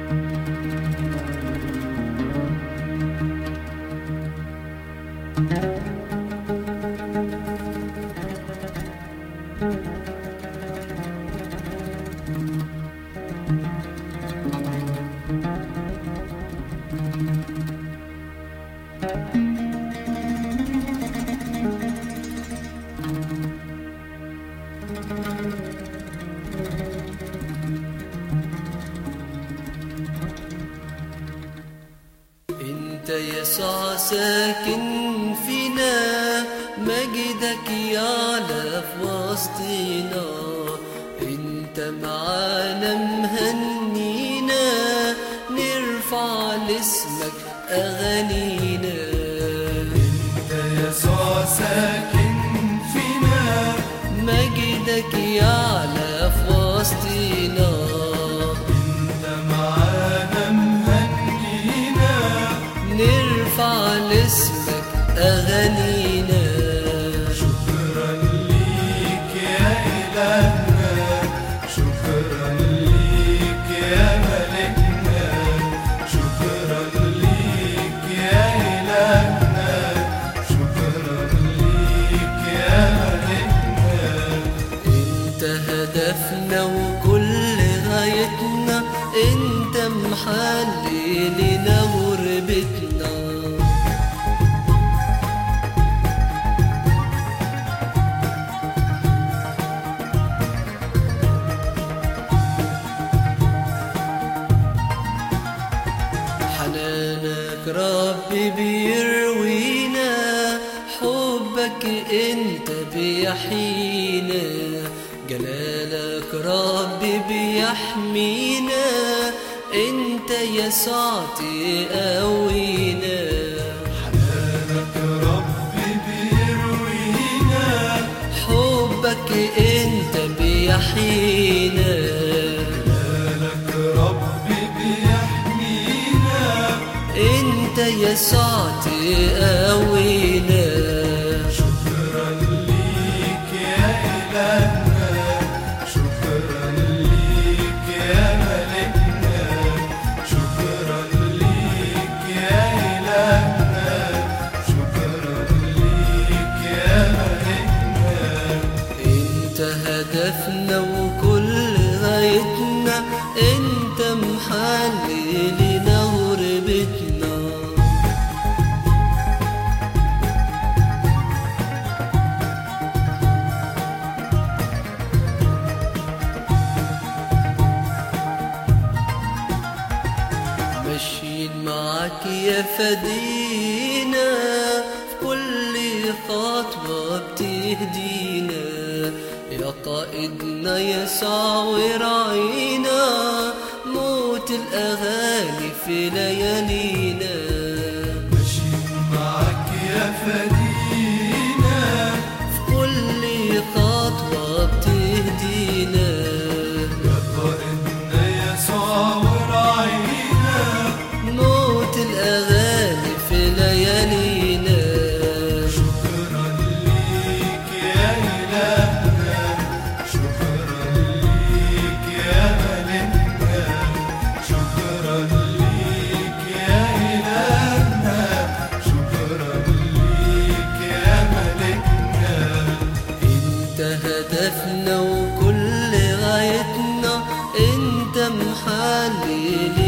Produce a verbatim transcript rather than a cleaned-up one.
انت يسوع ساكن فينا، مجدك يعلى في وسطينا، انت معانا مهنينا، نرفع لاسمك اغانينا. انت يسوع ساكن فينا، مجدك يعلى في وسطينا، انت معانا مهنينا، نرفع لاسمك اغانينا. شكرا ليك يا إلهنا، شكرا ليك يا ملكنا، شكرا ليك يا إلهنا، شكرا ليك يا ملكنا. انت هدفنا وكل غايتنا، انت محللنا غربتنا. حنانك ربي بيروينا، حبك انت بيحيينا، جلالك ربي بيحمينا، انت يسوع تقوينا. حنانك ربي بيروينا، حبك انت بيحيينا، جلالك ربي بيحمينا، انت يسوع تقوينا. شكرا ليك يا إلهنا، شكرا ليك يا ملكنا، شكرا ليك يا إلهنا، شكرا ليك يا ملكنا. انت هدفنا وكل غايتنا، انت محللنا غربتنا. ماشيين معاك يا فدينا، في كل خطوة بتهدينا، يا قائدنا يسوع وراعينا، موت الأغاني في ليالينا. ماشيين معاك يا فدينا، في كل خطوة بتهدينا، يا قائدنا يسوع وراعينا، موت الأغاني في ليالينا. شكرا ليك يا إلهنا، شكرا ليك يا ملكنا، شكرا ليك يا إلهنا، شكرا ليك يا ملكنا. انت هدفنا وكل غايتنا، انت محلل